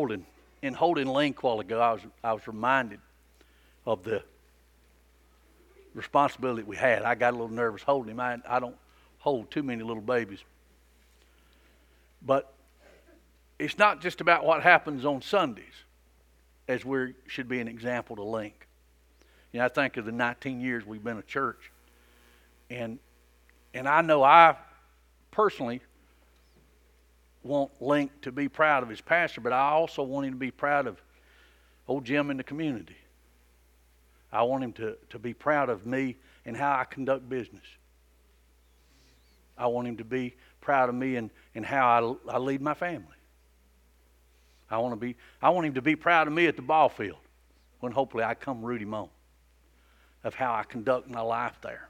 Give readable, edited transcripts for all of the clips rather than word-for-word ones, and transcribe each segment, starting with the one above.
holding Link a while ago, I was reminded of the responsibility we had. I got a little nervous holding him. I don't hold too many little babies. But it's not just about what happens on Sundays, as we should be an example to Link. You know, I think of the 19 years we've been a church, and I know I personally want Link to be proud of his pastor, but I also want him to be proud of old Jim in the community. I want him to be proud of me and how I conduct business. I want him to be proud of me and how I lead my family. I want him to be proud of me at the ball field when hopefully I come root him on of how I conduct my life there.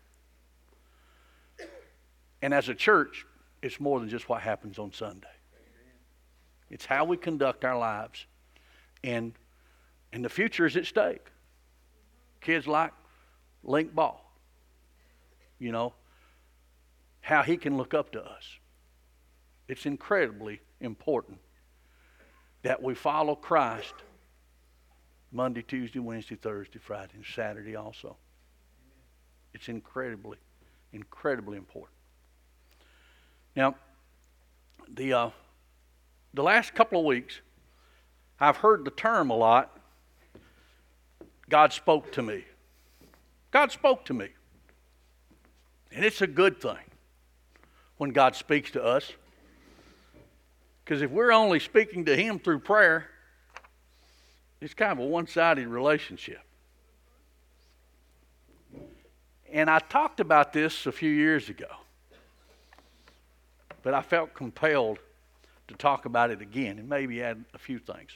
And as a church, it's more than just what happens on Sunday. It's how we conduct our lives. And the future is at stake. Kids like Link Ball. You know, how he can look up to us. It's incredibly important that we follow Christ Monday, Tuesday, Wednesday, Thursday, Friday, and Saturday also. It's incredibly, incredibly important. Now, the last couple of weeks, I've heard the term a lot, God spoke to me. God spoke to me. And it's a good thing when God speaks to us. Because if we're only speaking to Him through prayer, it's kind of a one-sided relationship. And I talked about this a few years ago. But I felt compelled to talk about it again and maybe add a few things.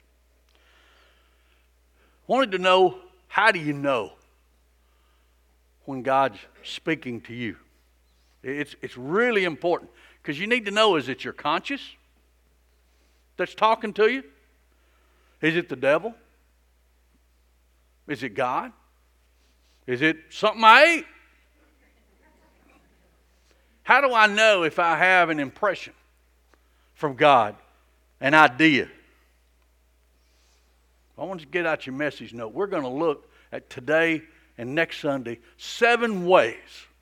Wanted to know, how do you know when God's speaking to you? It's really important because you need to know, is it your conscience that's talking to you? Is it the devil? Is it God? Is it something I ate? How do I know if I have an impression from God, an idea? I want you to get out your message note. We're going to look at today and next Sunday 7 ways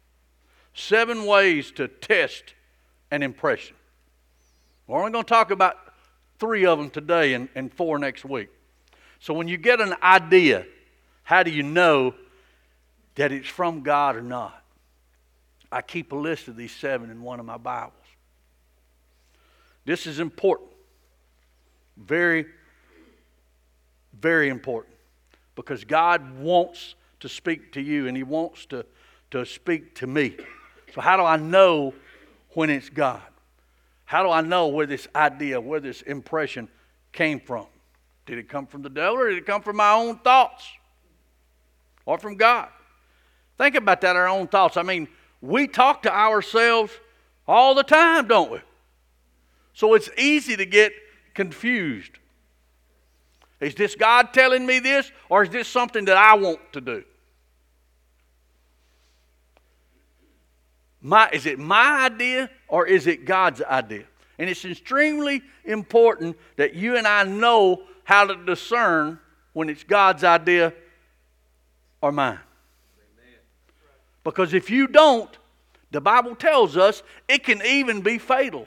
to test an impression. We're only going to talk about 3 of them today and 4 next week. So when you get an idea, how do you know that it's from God or not? I keep a list of these 7 in one of my Bibles. This is important. Very, very important. Because God wants to speak to you and He wants to speak to me. So how do I know when it's God? How do I know where this idea, where this impression came from? Did it come from the devil or did it come from my own thoughts? Or from God? Think about that, our own thoughts. I mean, we talk to ourselves all the time, don't we? So it's easy to get confused. Is this God telling me this, or is this something that I want to do? Is it my idea, or is it God's idea? And it's extremely important that you and I know how to discern when it's God's idea or mine. Because if you don't, the Bible tells us it can even be fatal.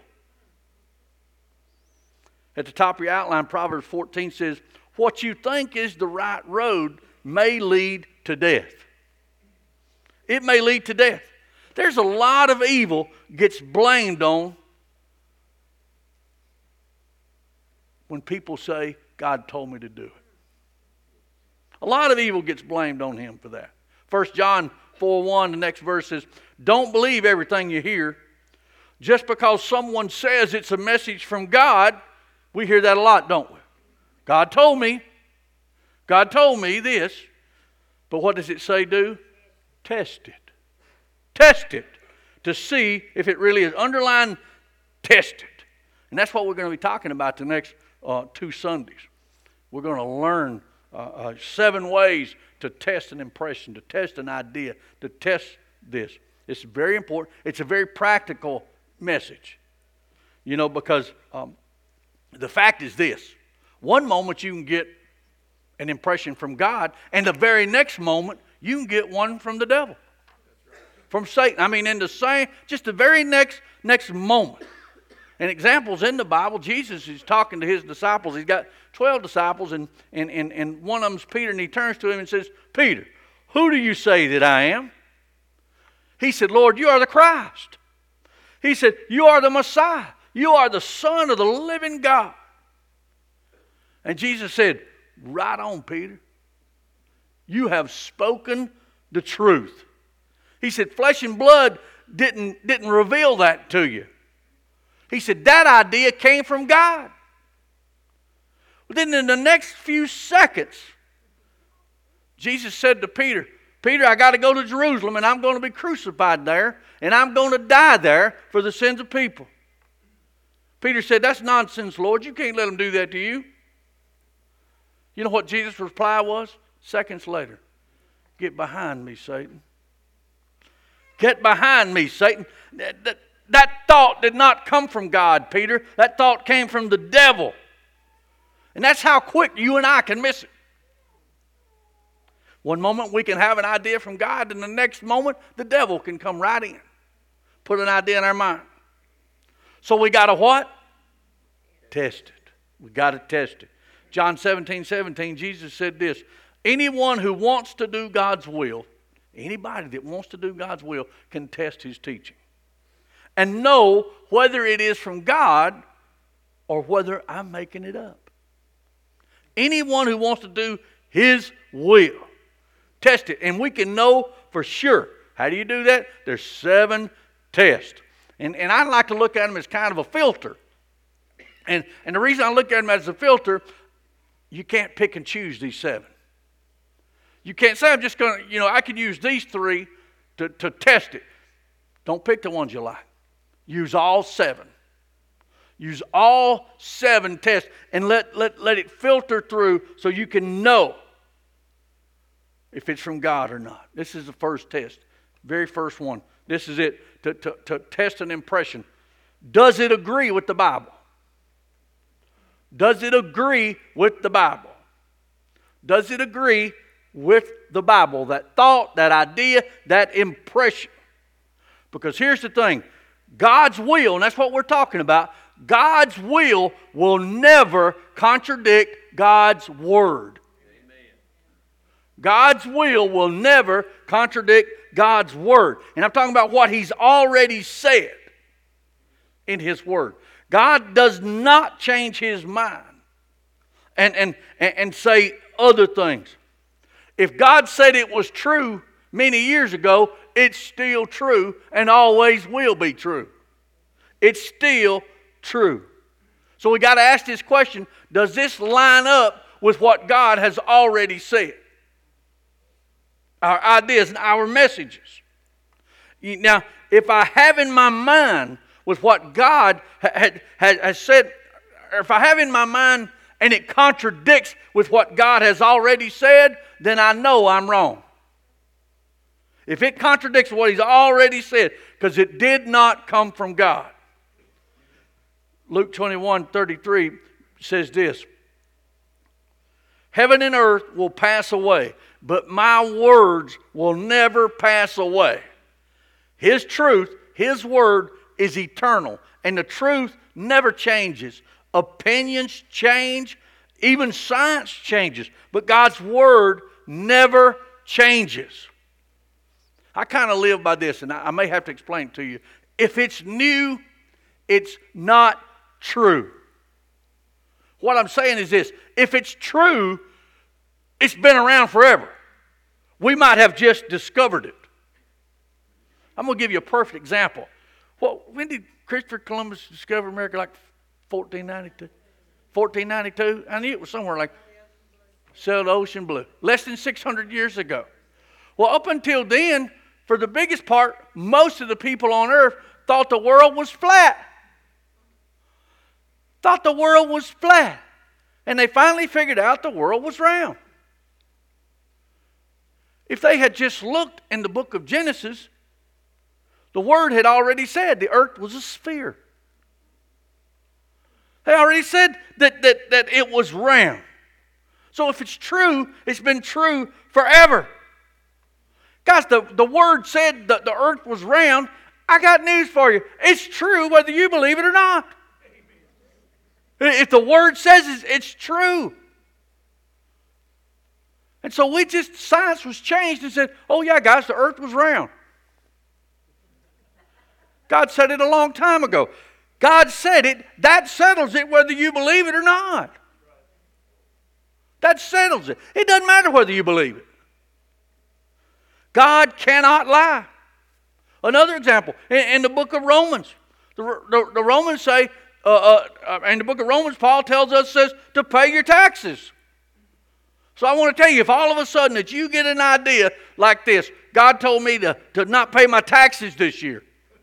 At the top of your outline, Proverbs 14 says, what you think is the right road may lead to death. It may lead to death. There's a lot of evil gets blamed on when people say, God told me to do it. A lot of evil gets blamed on Him for that. 1 John 4:1, the next verse says, don't believe everything you hear. Just because someone says it's a message from God, we hear that a lot, don't we? God told me this. But what does it say do? Test it. Test it to see if it really is. Underline, test it. And that's what we're going to be talking about the next 2 Sundays. We're going to learn 7 ways to test an impression, to test an idea, to test this. It's very important. It's a very practical message. You know, because the fact is this. One moment you can get an impression from God, and the very next moment you can get one from the devil, from Satan. I mean, in the same, just the very next moment. And examples in the Bible, Jesus is talking to his disciples. He's got 12 disciples, and one of them's Peter, and he turns to him and says, Peter, who do you say that I am? He said, Lord, you are the Christ. He said, you are the Messiah. You are the Son of the living God. And Jesus said, right on, Peter. You have spoken the truth. He said, flesh and blood didn't reveal that to you. He said, that idea came from God. But then in the next few seconds, Jesus said to Peter, Peter, I got to go to Jerusalem, and I'm going to be crucified there, and I'm going to die there for the sins of people. Peter said, that's nonsense, Lord. You can't let them do that to you. You know what Jesus' reply was? Seconds later, get behind me, Satan. Get behind me, Satan. That thought did not come from God, Peter. That thought came from the devil. And that's how quick you and I can miss it. One moment we can have an idea from God, and the next moment the devil can come right in. Put an idea in our mind. So we got to what? Test it. We got to test it. John 17:17, Jesus said this, anyone who wants to do God's will, anybody that wants to do God's will can test his teaching and know whether it is from God or whether I'm making it up. Anyone who wants to do his will, test it. And we can know for sure. How do you do that? There's 7 tests. And I like to look at them as kind of a filter. And the reason I look at them as a filter, you can't pick and choose these 7. You can't say, I'm just going to, I could use these 3 to test it. Don't pick the ones you like. Use all 7. Use all 7 tests and let it filter through so you can know if it's from God or not. This is the first test. Very first one. This is it. To test an impression. Does it agree with the Bible? Does it agree with the Bible? Does it agree with the Bible? That thought, that idea, that impression. Because here's the thing. God's will, and that's what we're talking about, God's will never contradict God's word. Amen. God's will never contradict God's word. And I'm talking about what He's already said in His word. God does not change His mind and say other things. If God said it was true many years ago, it's still true and always will be true. It's still true. So we got to ask this question, does this line up with what God has already said? Our ideas and our messages. Now, if I have in my mind with what God has said, or if I have in my mind and it contradicts with what God has already said, then I know I'm wrong. If it contradicts what He's already said, because it did not come from God. Luke 21:33 says this, heaven and earth will pass away, but my words will never pass away. His truth, His word is eternal, and the truth never changes. Opinions change, even science changes, but God's word never changes. I kind of live by this, and I may have to explain it to you. If it's new, it's not true. What I'm saying is this. If it's true, it's been around forever. We might have just discovered it. I'm going to give you a perfect example. Well, when did Christopher Columbus discover America? Like 1492? 1492? I knew it was somewhere like sailed the ocean blue. Less than 600 years ago. Well, up until then, for the biggest part, most of the people on earth thought the world was flat. Thought the world was flat. And they finally figured out the world was round. If they had just looked in the book of Genesis, the word had already said the earth was a sphere. He already said that it was round. So if it's true, it's been true forever. Guys, the Word said that the earth was round. I got news for you. It's true whether you believe it or not. If the Word says it's true. And so science was changed and said, oh yeah, guys, the earth was round. God said it a long time ago. God said it, that settles it whether you believe it or not. That settles it. It doesn't matter whether you believe it. God cannot lie. Another example, in the book of Romans, the Romans say, in the book of Romans, Paul tells us, says, to pay your taxes. So I want to tell you, if all of a sudden that you get an idea like this, God told me to not pay my taxes this year.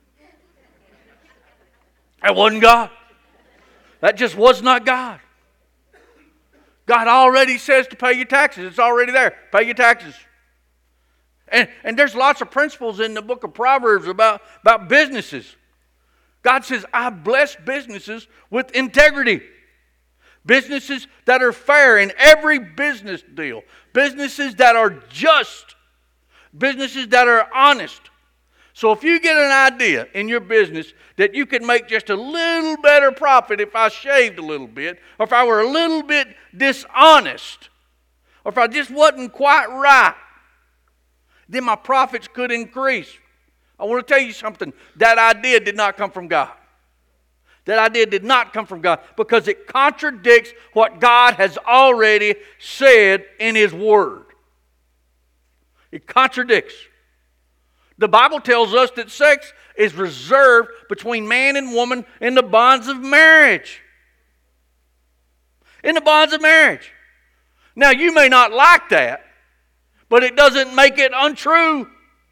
That wasn't God. That just was not God. God already says to pay your taxes. It's already there. Pay your taxes. And there's lots of principles in the book of Proverbs about businesses. God says, I bless businesses with integrity. Businesses that are fair in every business deal. Businesses that are just. Businesses that are honest. So if you get an idea in your business that you could make just a little better profit if I shaved a little bit, or if I were a little bit dishonest, or if I just wasn't quite right, then my profits could increase. I want to tell you something. That idea did not come from God. That idea did not come from God because it contradicts what God has already said in His Word. It contradicts. The Bible tells us that sex is reserved between man and woman in the bonds of marriage. In the bonds of marriage. Now, you may not like that, but it doesn't make it untrue.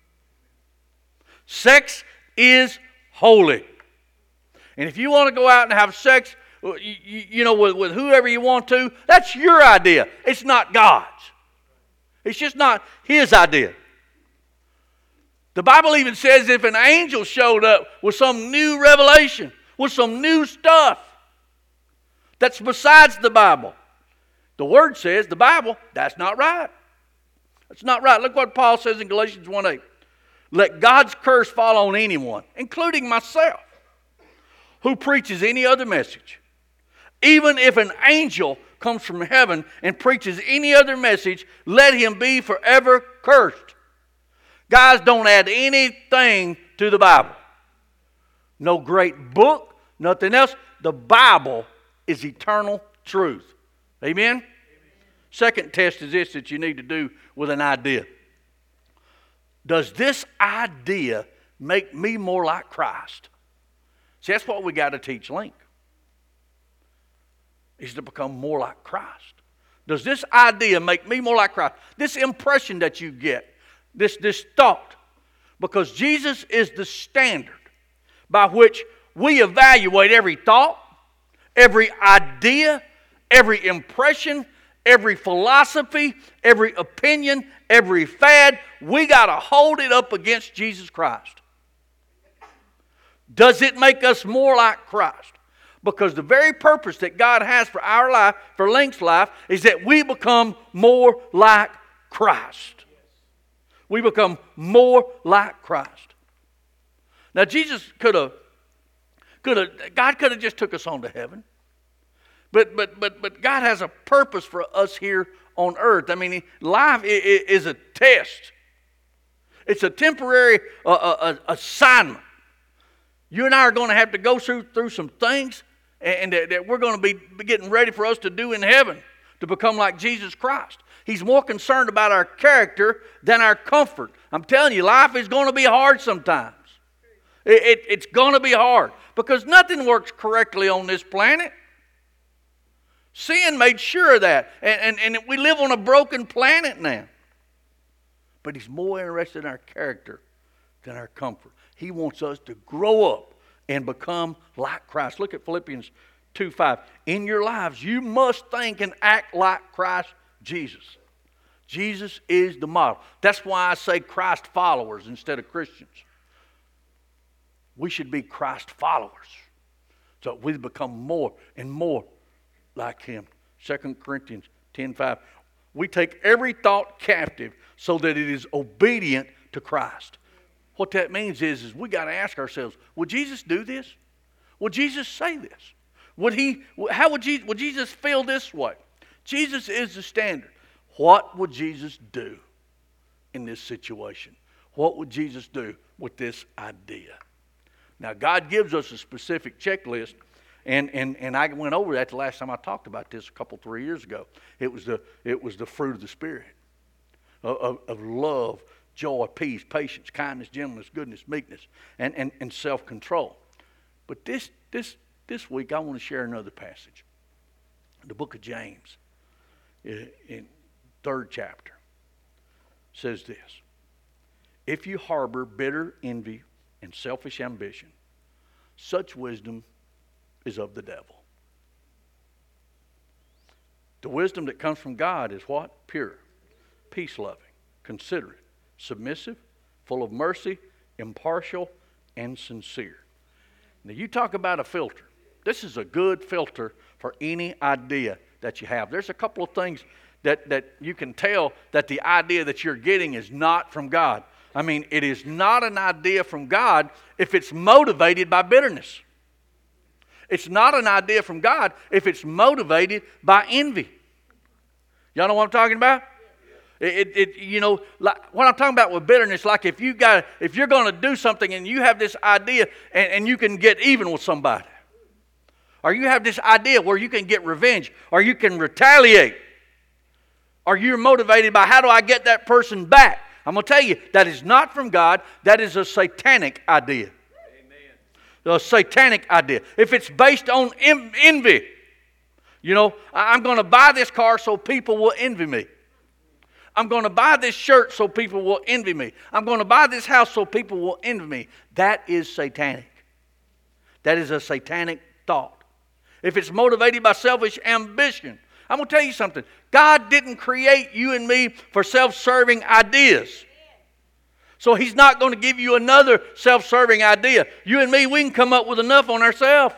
Sex is holy. And if you want to go out and have sex, with whoever you want to, that's your idea. It's not God's. It's just not His idea. The Bible even says if an angel showed up with some new revelation, with some new stuff that's besides the Bible, the Word says, the Bible, that's not right. That's not right. Look what Paul says in Galatians 1:8. Let God's curse fall on anyone, including myself, who preaches any other message. Even if an angel comes from heaven and preaches any other message, let him be forever cursed. Guys, don't add anything to the Bible. No great book, nothing else. The Bible is eternal truth. Amen? Second test is this that you need to do with an idea. Does this idea make me more like Christ? See, that's what we got to teach Link. Is to become more like Christ. Does this idea make me more like Christ? This impression that you get, this thought, because Jesus is the standard by which we evaluate every thought, every idea, every impression, every philosophy, every opinion, every fad. We got to hold it up against Jesus Christ. Does it make us more like Christ? Because the very purpose that God has for our life, for Link's life, is that we become more like Christ. We become more like Christ. Now Jesus God could have just took us on to heaven. But God has a purpose for us here on earth. I mean, life is a test. It's a temporary assignment. You and I are going to have to go through some things and that we're going to be getting ready for us to do in heaven to become like Jesus Christ. He's more concerned about our character than our comfort. I'm telling you, life is going to be hard sometimes. It's going to be hard because nothing works correctly on this planet. Sin made sure of that. And we live on a broken planet now. But He's more interested in our character than our comfort. He wants us to grow up and become like Christ. Look at Philippians 2:5. In your lives, you must think and act like Christ Jesus. Jesus is the model. That's why I say Christ followers instead of Christians. We should be Christ followers. So we become more and more like him. 2 Corinthians 10:5. We take every thought captive so that it is obedient to Christ. What that means is we got to ask ourselves, would Jesus do this? Would Jesus say this? Would Jesus feel this way? Jesus is the standard. What would Jesus do in this situation? What would Jesus do with this idea? Now, God gives us a specific checklist, and I went over that the last time I talked about this 3 years ago. It was the fruit of the Spirit, of love, joy, peace, patience, kindness, gentleness, goodness, meekness, and self-control. But this week, I want to share another passage. The book of James, in 3rd chapter, says this: if you harbor bitter envy and selfish ambition, such wisdom is of the devil. The wisdom that comes from God is what? Pure, peace-loving, considerate, submissive, full of mercy, impartial, and sincere. Now you talk about a filter. This is a good filter for any idea that you have. There's a couple of things that you can tell that the idea that you're getting is not from God. I mean, it is not an idea from God if it's motivated by bitterness. It's not an idea from God if it's motivated by envy. Y'all know what I'm talking about? Like what I'm talking about with bitterness, like if you're going to do something and you have this idea and you can get even with somebody, or you have this idea where you can get revenge, or you can retaliate, or you're motivated by how do I get that person back? I'm going to tell you, that is not from God. That is a satanic idea. Amen. A satanic idea. If it's based on envy, I'm going to buy this car so people will envy me. I'm going to buy this shirt so people will envy me. I'm going to buy this house so people will envy me. That is satanic. That is a satanic thought. If it's motivated by selfish ambition, I'm going to tell you something. God didn't create you and me for self-serving ideas. So He's not going to give you another self-serving idea. You and me, we can come up with enough on ourselves.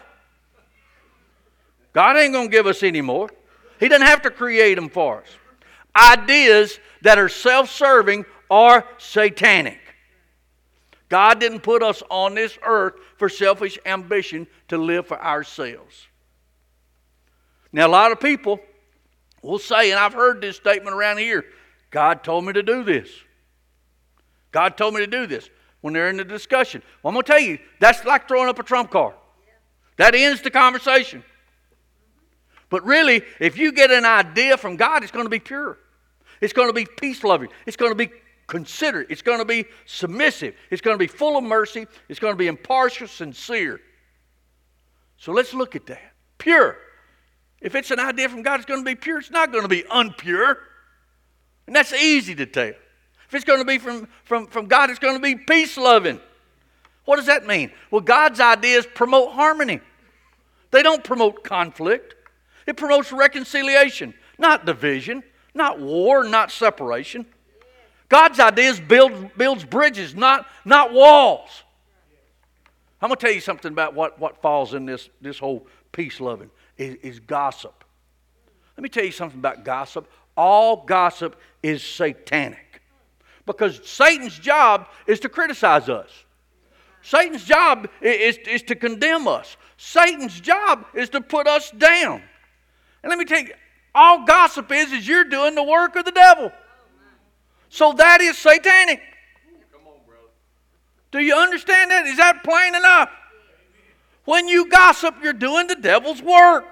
God ain't going to give us any more. He doesn't have to create them for us. Ideas that are self-serving are satanic. God didn't put us on this earth for selfish ambition to live for ourselves. Now, a lot of people will say, and I've heard this statement around here, God told me to do this. God told me to do this when they're in the discussion. Well, I'm going to tell you, that's like throwing up a trump card. That ends the conversation. But really, if you get an idea from God, it's going to be pure. It's going to be peace-loving. It's going to be considerate. It's going to be submissive. It's going to be full of mercy. It's going to be impartial, sincere. So let's look at that. Pure. If it's an idea from God, it's going to be pure. It's not going to be unpure. And that's easy to tell. If it's going to be from God, it's going to be peace-loving. What does that mean? Well, God's ideas promote harmony. They don't promote conflict. It promotes reconciliation, not division, not war, not separation. God's ideas builds bridges, not walls. I'm going to tell you something about what falls in this whole peace-loving. Is gossip. Let me tell you something about gossip. All gossip is satanic. Because Satan's job is to criticize us. Satan's job is to condemn us. Satan's job is to put us down. And let me tell you, all gossip is you're doing the work of the devil. So that is satanic. Come on, brother. Do you understand that? Is that plain enough? When you gossip, you're doing the devil's work.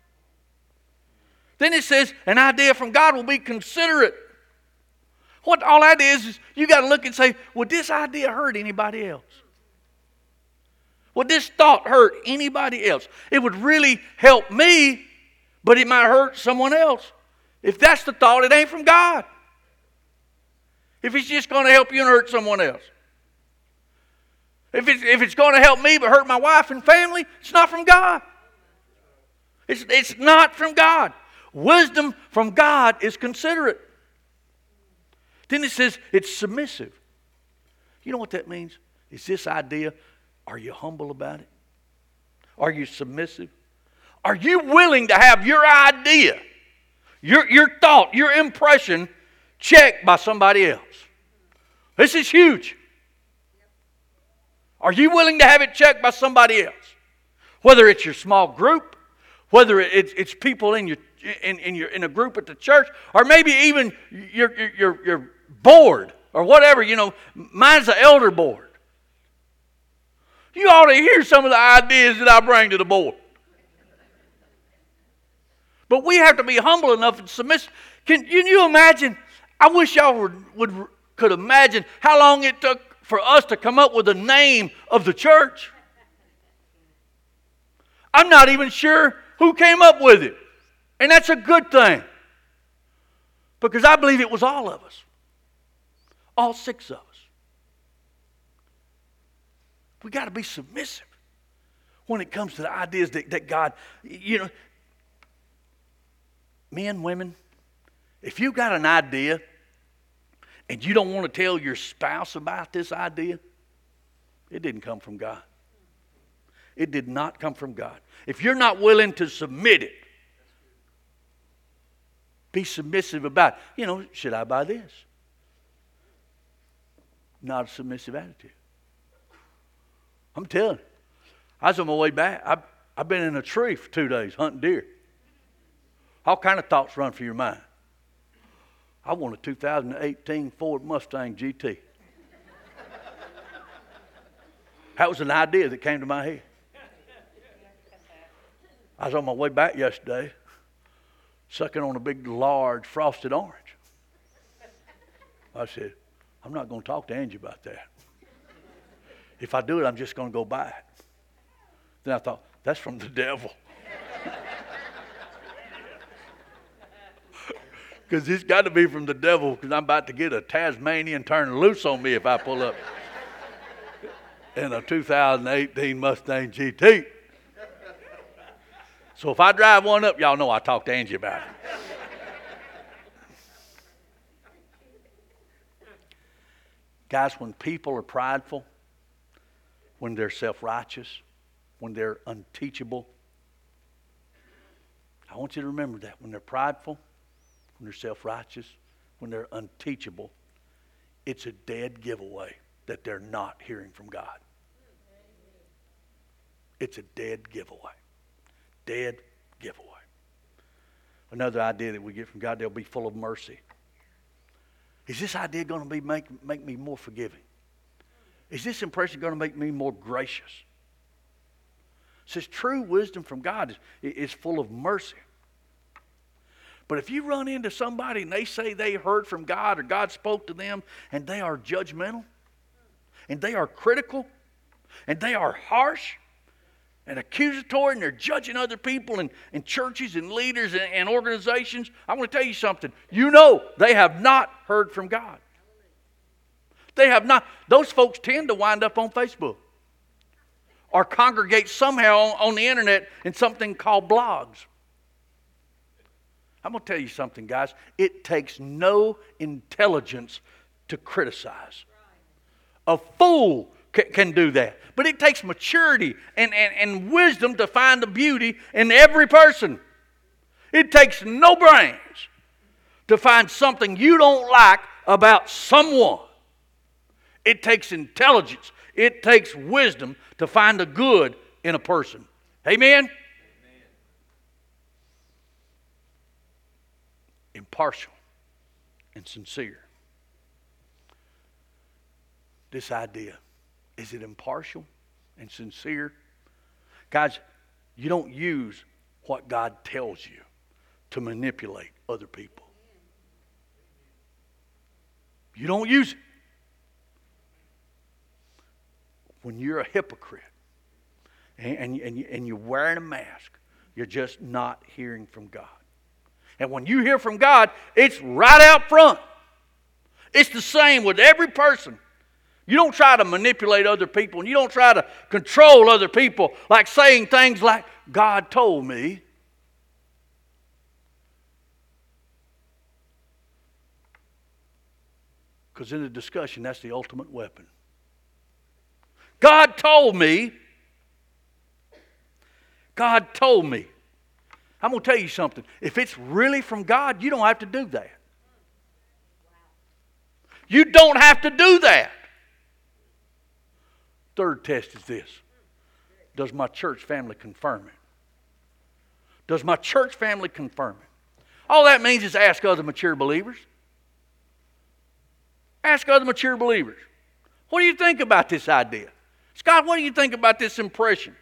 Then it says, an idea from God will be considerate. What all that is you got to look and say, would this idea hurt anybody else? Would this thought hurt anybody else? It would really help me, but it might hurt someone else. If that's the thought, it ain't from God. If it's just going to help you and hurt someone else. If it's going to help me but hurt my wife and family, it's not from God. It's not from God. Wisdom from God is considerate. Then it says it's submissive. You know what that means? Is this idea, are you humble about it? Are you submissive? Are you willing to have your idea, your thought, your impression checked by somebody else? This is huge. Are you willing to have it checked by somebody else? Whether it's your small group, whether it's people in a group at the church, or maybe even your board or whatever. You know, mine's the elder board. You ought to hear some of the ideas that I bring to the board. But we have to be humble enough and submissive. Can you imagine? I wish y'all could imagine how long it took for us to come up with a name of the church. I'm not even sure who came up with it. And that's a good thing. Because I believe it was all of us. All 6 of us. We got to be submissive when it comes to the ideas that God, you know, men, women, if you got an idea and you don't want to tell your spouse about this idea, it didn't come from God. It did not come from God. If you're not willing to submit it, be submissive about it. You know, should I buy this? Not a submissive attitude. I'm telling you. I was on my way back. I've been in a tree for 2 days hunting deer. All kind of thoughts run through your mind. I want a 2018 Ford Mustang GT. That was an idea that came to my head. I was on my way back yesterday, sucking on a big, large, frosted orange. I said, I'm not going to talk to Angie about that. If I do it, I'm just going to go buy it. Then I thought, that's from the devil. Because it's got to be from the devil, because I'm about to get a Tasmanian turn loose on me if I pull up in a 2018 Mustang GT. So if I drive one up, y'all know I talked to Angie about it. Guys, when people are prideful, when they're self-righteous, when they're unteachable, I want you to remember that. When they're prideful, when they're self-righteous, when they're unteachable, it's a dead giveaway that they're not hearing from God. It's a dead giveaway. Dead giveaway. Another idea that we get from God, they'll be full of mercy. Is this idea going to make me more forgiving? Is this impression going to make me more gracious? It says true wisdom from God is full of mercy. But if you run into somebody and they say they heard from God or God spoke to them and they are judgmental and they are critical and they are harsh and accusatory and they're judging other people and churches and leaders and organizations, I want to tell you something. You know they have not heard from God. They have not. Those folks tend to wind up on Facebook or congregate somehow on the internet in something called blogs. I'm going to tell you something, guys. It takes no intelligence to criticize. A fool can do that. But it takes maturity and wisdom to find the beauty in every person. It takes no brains to find something you don't like about someone. It takes intelligence. It takes wisdom to find the good in a person. Amen? Impartial and sincere. This idea, is it impartial and sincere? Guys, you don't use what God tells you to manipulate other people. You don't use it. When you're a hypocrite and you're wearing a mask, you're just not hearing from God. And when you hear from God, it's right out front. It's the same with every person. You don't try to manipulate other people and you don't try to control other people like saying things like, God told me. Because in a discussion, that's the ultimate weapon. God told me. God told me. I'm going to tell you something. If it's really from God, you don't have to do that. You don't have to do that. Third test is this. Does my church family confirm it? Does my church family confirm it? All that means is ask other mature believers. Ask other mature believers. What do you think about this idea? Scott, what do you think about this impression?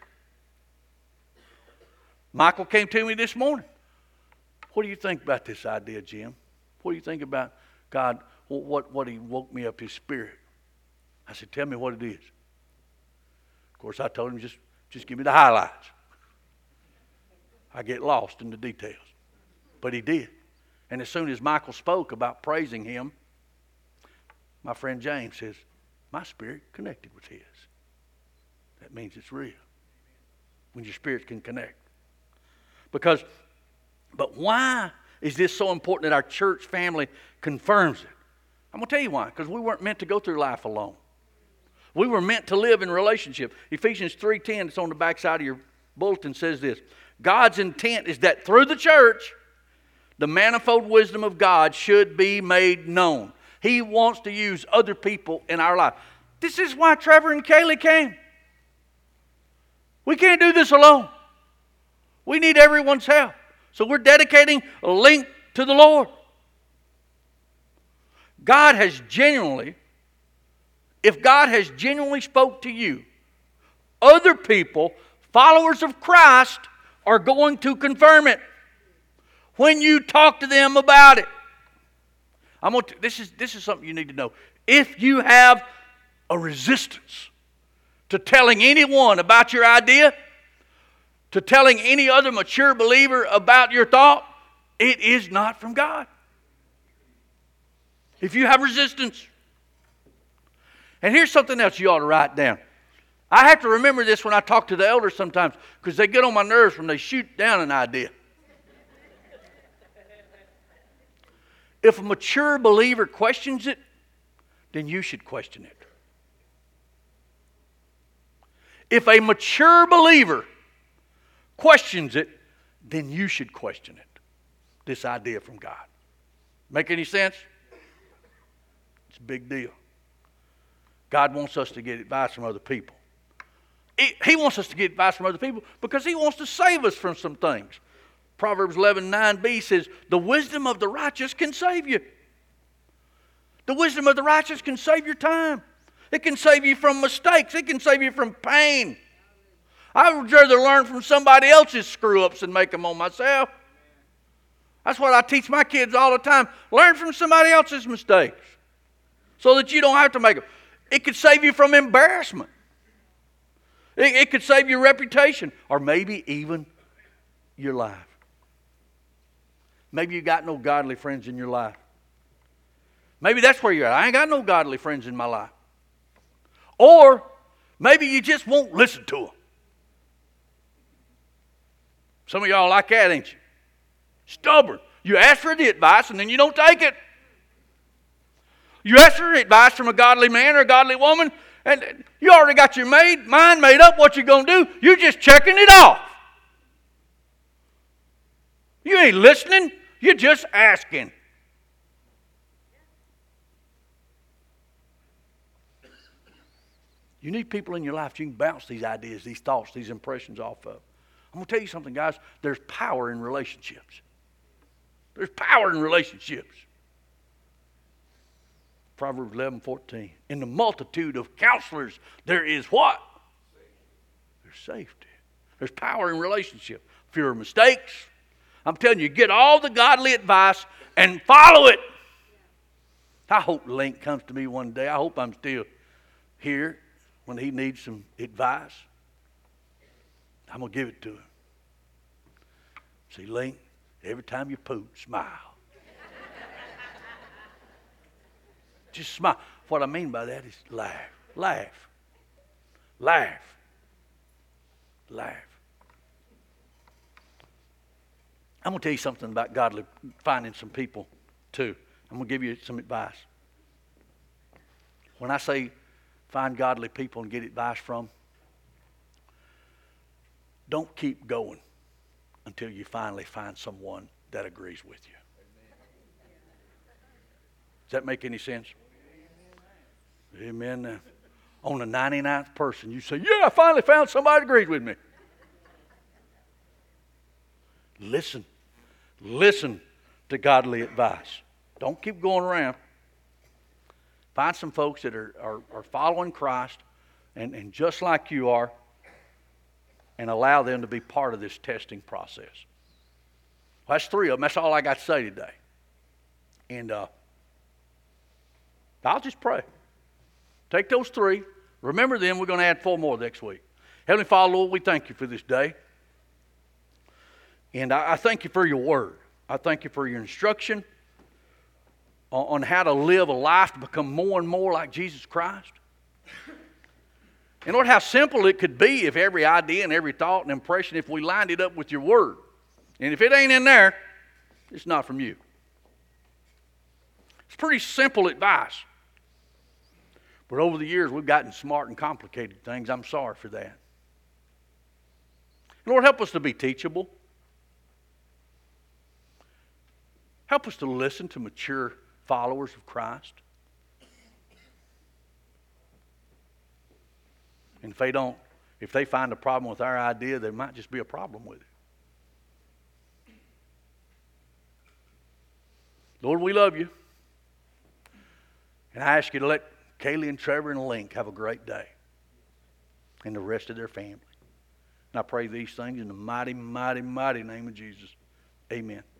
Michael came to me this morning. What do you think about this idea, Jim? What do you think about God, what he woke me up his spirit? I said, tell me what it is. Of course, I told him, just give me the highlights. I get lost in the details. But he did. And as soon as Michael spoke about praising him, my friend James says, my spirit connected with his. That means it's real. When your spirits can connect. But why is this so important that our church family confirms it? I'm going to tell you why. Because we weren't meant to go through life alone. We were meant to live in relationship. Ephesians 3:10, it's on the back side of your bulletin, says this. God's intent is that through the church, the manifold wisdom of God should be made known. He wants to use other people in our life. This is why Trevor and Kaylee came. We can't do this alone. We need everyone's help. So we're dedicating a link to the Lord. If God has genuinely spoke to you, other people, followers of Christ, are going to confirm it when you talk to them about it. This is something you need to know. If you have a resistance to telling anyone about your idea, to telling any other mature believer about your thought, it is not from God. If you have resistance. And here's something else you ought to write down. I have to remember this when I talk to the elders sometimes because they get on my nerves when they shoot down an idea. If a mature believer questions it, then you should question it. If a mature believer questions it, then you should question it. This idea from God. Make any sense? It's a big deal. God wants us to get advice from other people. He wants us to get advice from other people because He wants to save us from some things. Proverbs 11:9b says, the wisdom of the righteous can save you. The wisdom of the righteous can save your time. It can save you from mistakes. It can save you from pain. I would rather learn from somebody else's screw-ups than make them on myself. That's what I teach my kids all the time. Learn from somebody else's mistakes so that you don't have to make them. It could save you from embarrassment. It could save your reputation or maybe even your life. Maybe you got no godly friends in your life. Maybe that's where you're at. I ain't got no godly friends in my life. Or maybe you just won't listen to them. Some of y'all like that, ain't you? Stubborn. You ask for the advice and then you don't take it. You ask for advice from a godly man or a godly woman and you already got your mind made up what you're going to do. You're just checking it off. You ain't listening. You're just asking. You need people in your life you can bounce these ideas, these thoughts, these impressions off of. I'm going to tell you something, guys. There's power in relationships. There's power in relationships. Proverbs 11:14. In the multitude of counselors, there is what? There's safety. There's power in relationship. Fewer mistakes. I'm telling you, get all the godly advice and follow it. I hope Link comes to me one day. I hope I'm still here when he needs some advice. I'm going to give it to him. See, Link, every time you poop, smile. Just smile. What I mean by that is laugh. Laugh. Laugh. Laugh. I'm going to tell you something about godly, finding some people too. I'm going to give you some advice. When I say find godly people and get advice from, don't keep going until you finally find someone that agrees with you. Does that make any sense? Amen. On the 99th person, you say, yeah, I finally found somebody that agrees with me. Listen. Listen to godly advice. Don't keep going around. Find some folks that are following Christ and just like you are, and allow them to be part of this testing process. Well, that's 3 of them. That's all I got to say today. And I'll just pray. Take those 3. Remember them. We're going to add 4 more next week. Heavenly Father, Lord, we thank you for this day. And I thank you for your word. I thank you for your instruction on how to live a life to become more and more like Jesus Christ. And Lord, how simple it could be if every idea and every thought and impression, if we lined it up with your word. And if it ain't in there, it's not from you. It's pretty simple advice. But over the years, we've gotten smart and complicated things. I'm sorry for that. And Lord, help us to be teachable. Help us to listen to mature followers of Christ. And if they find a problem with our idea, there might just be a problem with it. Lord, we love you. And I ask you to let Kaylee and Trevor and Link have a great day. And the rest of their family. And I pray these things in the mighty, mighty, mighty name of Jesus. Amen.